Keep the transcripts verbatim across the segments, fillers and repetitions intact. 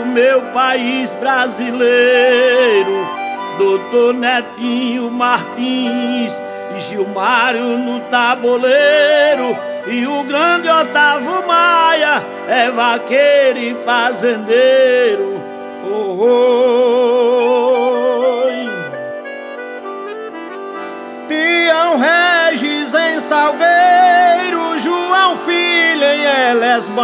meu país brasileiro. Doutor Netinho Martins e Gilmário no tabuleiro, e o grande Otávio Maia é vaqueiro e fazendeiro. Oh, oh. Tião Regis em Salgueiro, João Filho em Elesbão,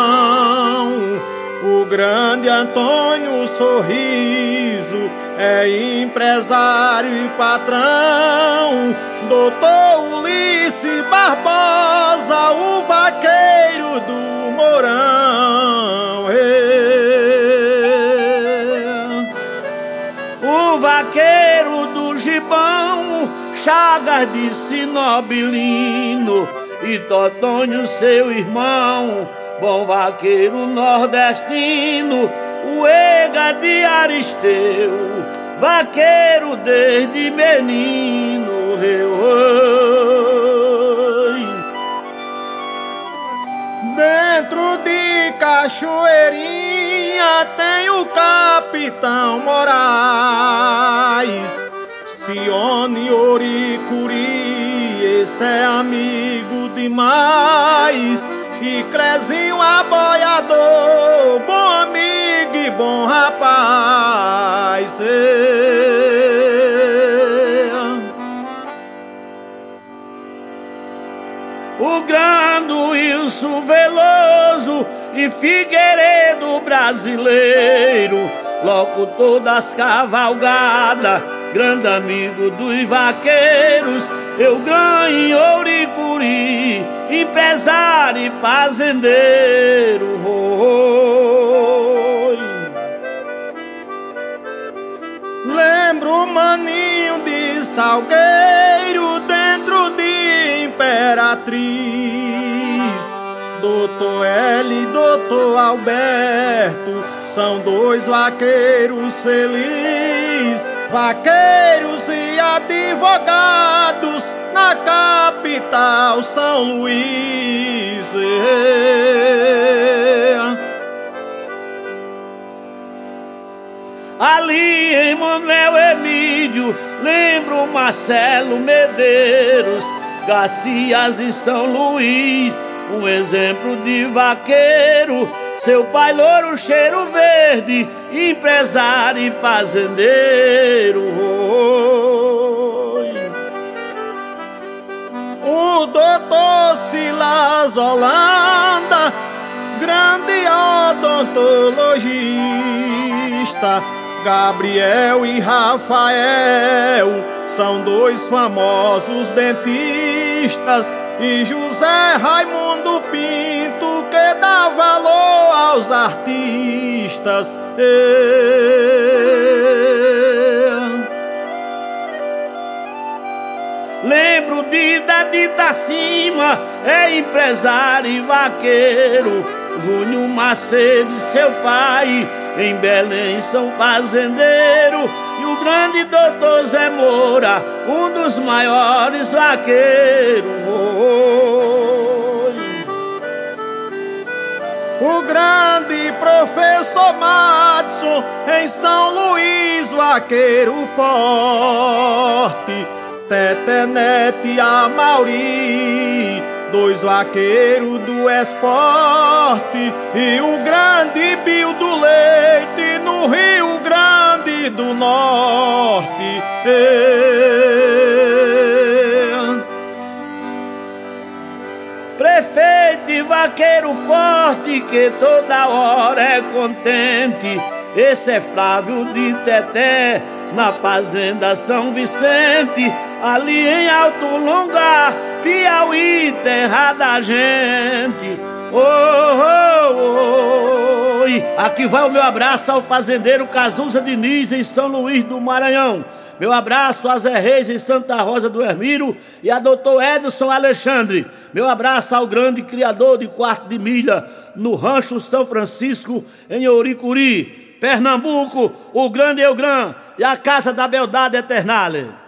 o grande Antônio Sorriso é empresário e patrão. Doutor Ulisses Barbosa, o vaqueiro do Mourão. O vaqueiro do Gibão, Chagas de Sinobilino, e Totônio seu irmão, bom vaqueiro nordestino. O Ega de Aristeu, vaqueiro desde menino. Dentro de Cachoeirinha tem o Capitão Moraes, Cione Oricuri, esse é amigo demais. E Clezinho aboiador, bom amigo e bom rapaz. O grande Wilson Veloso e Figueiredo brasileiro, locutor das cavalgadas, grande amigo dos vaqueiros. Eu ganho Ouricuri, empresário e fazendeiro. Oh, oh. Lembro o Maninho de Salgueiro, dentro de Imperatriz, Doutor L e Doutor Alberto, são dois vaqueiros felizes, vaqueiros e advogados na capital São Luís. Ali em Manuel Emílio, lembro Marcelo Medeiros, Garcias em São Luís, um exemplo de vaqueiro. Seu pai louro, cheiro verde, empresário e fazendeiro. O doutor Silas Holanda, grande odontologista. Gabriel e Rafael são dois famosos dentistas. E José Raimundo Pinto, que dá valor aos artistas. Lembro de Dadi da Cima, é empresário e vaqueiro. Júnior Macedo e seu pai, em Belém são fazendeiro. E o grande doutor Zé Moura, um dos maiores vaqueiros. O grande professor Madison, em São Luís, vaqueiro forte. Tetenete e Amauri, dois vaqueiros do esporte. E o grande Bio do Leite, no Rio Grande do Norte. Prefeito e vaqueiro forte, que toda hora é contente. Esse é Flávio de Teté, na fazenda São Vicente, ali em Alto Longar, Piauí, terra da gente. Oh, oh, oh. Aqui vai o meu abraço ao fazendeiro Cazuza Diniz, em São Luís do Maranhão. Meu abraço a Zé Reis, em Santa Rosa do Hermiro, e a doutor Edson Alexandre. Meu abraço ao grande criador de quarto de milha no Rancho São Francisco, em Ouricuri, Pernambuco, o grande Eugran e a Casa da Beldade Eternale.